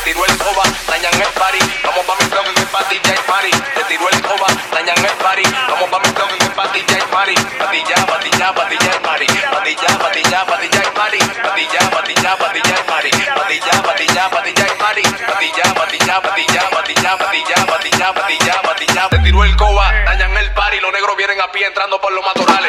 tiró el coba, dañan el party. Vamos pa' mi club en el party, ya hay party. Te tiró el coba, dañan el party. Vamos pa' mi club en el party, ya hay party. Patilla, patilla, patilla, hay party. Patilla, patilla, patilla, hay party. Patilla, patilla, patilla, hay party. Patilla, patilla, patilla, hay party. Patilla, patilla, patilla, patilla, patilla, patilla, patilla, patilla. Te tiró el coba, dañan el party. Los negros vienen a pie entrando por los matorrales.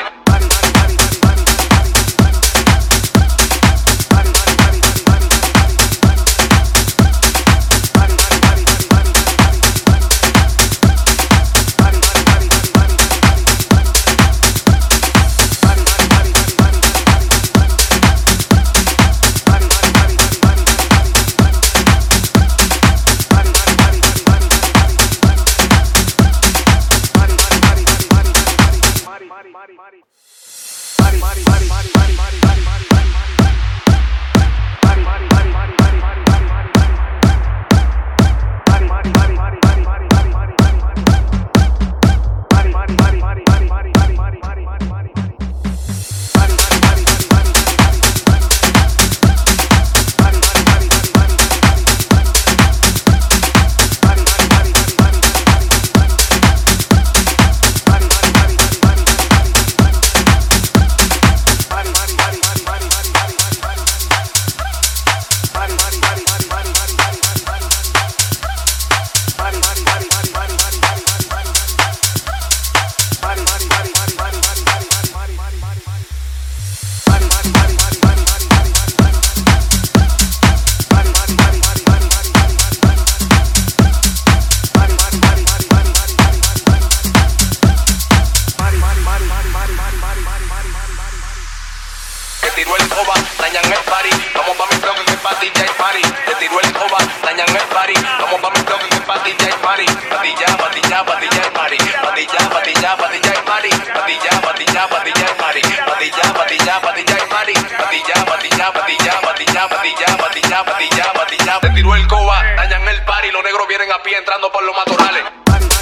Tiró el coba, dañan el party. Vamos pa' mi club en el party, ya hay party. Te tiró el coba, dañan el party. Vamos pa' mi club en el party, ya hay party. Patilla, patilla, patilla, hay party. Patilla, patilla, patilla, hay party. Patilla, patilla, patilla, hay party. Patilla, patilla, patilla, hay party. Patilla, patilla, patilla, patilla, patilla, patilla, patilla, patilla. Te tiró el coba, dañan el party. Los negros vienen a pie entrando por los matorrales.